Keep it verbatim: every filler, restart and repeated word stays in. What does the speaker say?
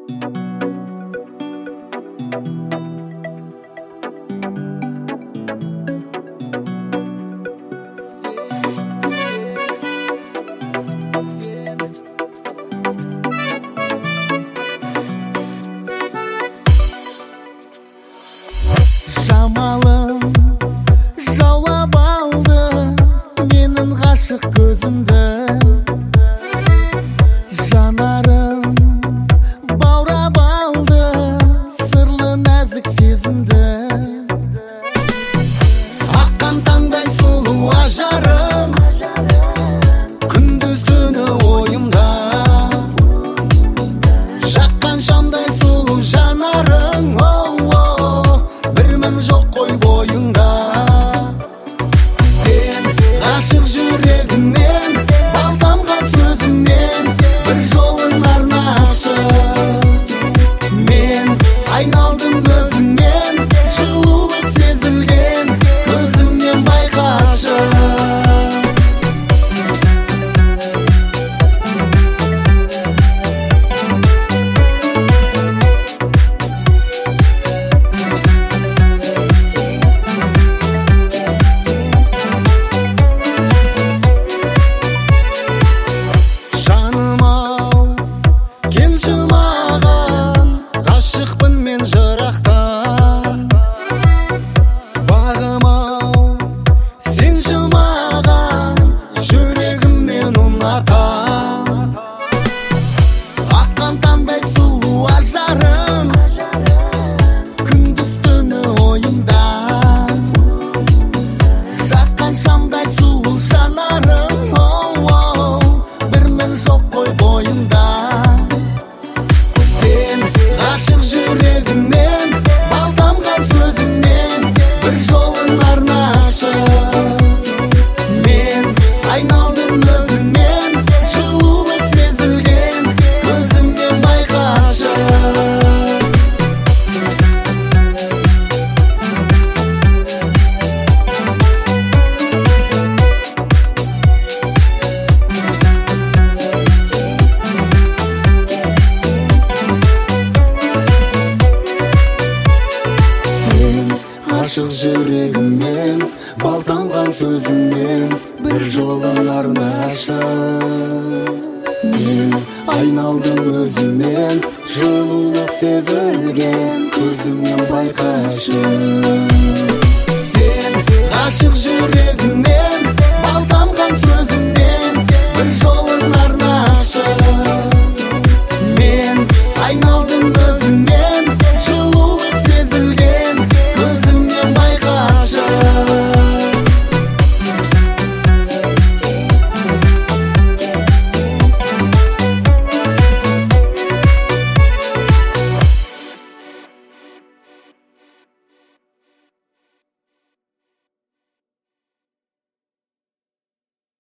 Жамалым жаулап алды менің ғашық көзімді, жанарым баурап алды сырлы нәзік сезімді. Аққан таңдай сұлу ажарың күндіз түні ойымда, жаққан шамдай сұлу жанарың, жоқ қой бойыңда. Сен ғашық жүрегіммен, бал тамған сөзіммен, бір жолын арнашы. Мен айналдым өзіңнен, жылулық сезілген көзімнен байқашы. Ғашықпын мен жырақтан, бағым-ау, сен маған жүрегіммен ұнатам. Аққан таңдай сұлу ажарың күндіз түні ойымда, жаққан шамдай сұлу жанарың, бір мін жоқ қой бойында. Ғашық жүрегіммен, бал тамған сөзіңмен, бір жолын арнашы. Мен айналдым өзіңнен, жылулық сезілген көзімнен байқашы. Ғашық жүрегіммен, бал тамған сөзіңмен, бір жолын арнашы. Мен айналдым өзіңнен, жылулық сезілген көзімнен байқашы. Сен ғашық жүрегіммен